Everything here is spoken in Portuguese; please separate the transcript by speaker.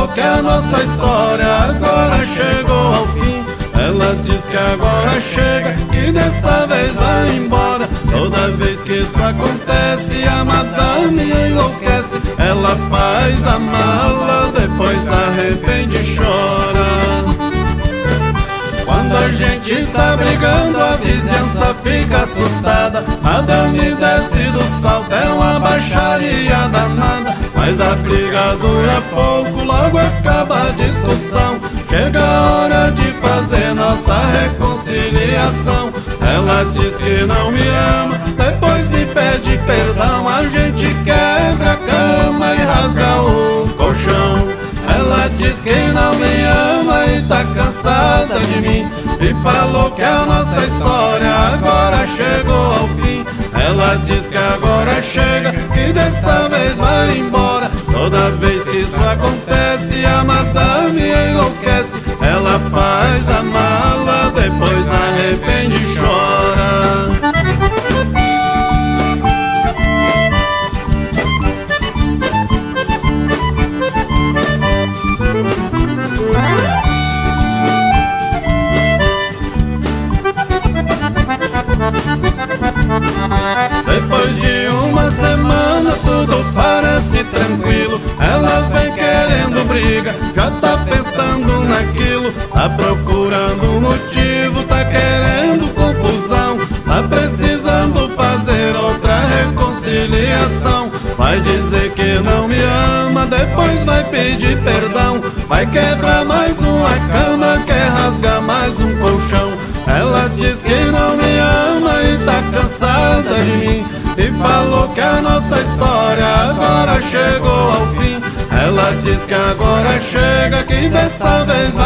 Speaker 1: que a nossa história agora chegou ao fim. Ela diz que agora chega, que desta vez vai embora. Toda vez que isso acontece, a madame enlouquece. Ela faz a mala, depois se arrepende e chora. Quando a gente tá brigando, a vizinhança fica assustada. Madame desce do salto, é uma baixaria danada. Mas a briga dura pouco, logo acaba a discussão. Chega a hora de fazer nossa reconciliação. Ela diz que não me ama, depois me pede perdão. A gente quebra a cama e rasga o colchão. Ela diz que não me ama e tá cansada de mim, e falou que a nossa história agora chegou ao fim. Ela diz que agora chega, que desta vez vai embora. Toda vez que isso acontece, a madame enlouquece. Ela faz a mala, depois arrepende e chora. Depois de uma semana tudo parece tranquilo. Ela vem querendo briga, já tá pensando naquilo. Tá procurando motivo, tá querendo confusão. Tá precisando fazer outra reconciliação. Vai dizer que não me ama, depois vai pedir perdão. Vai quebrar mais uma cama, quer rasgar mais um colchão. Ela diz que não me ama e tá cansada de mim, e falou que a nossa história agora chegou ao fim. Ela diz que agora chega, que desta vez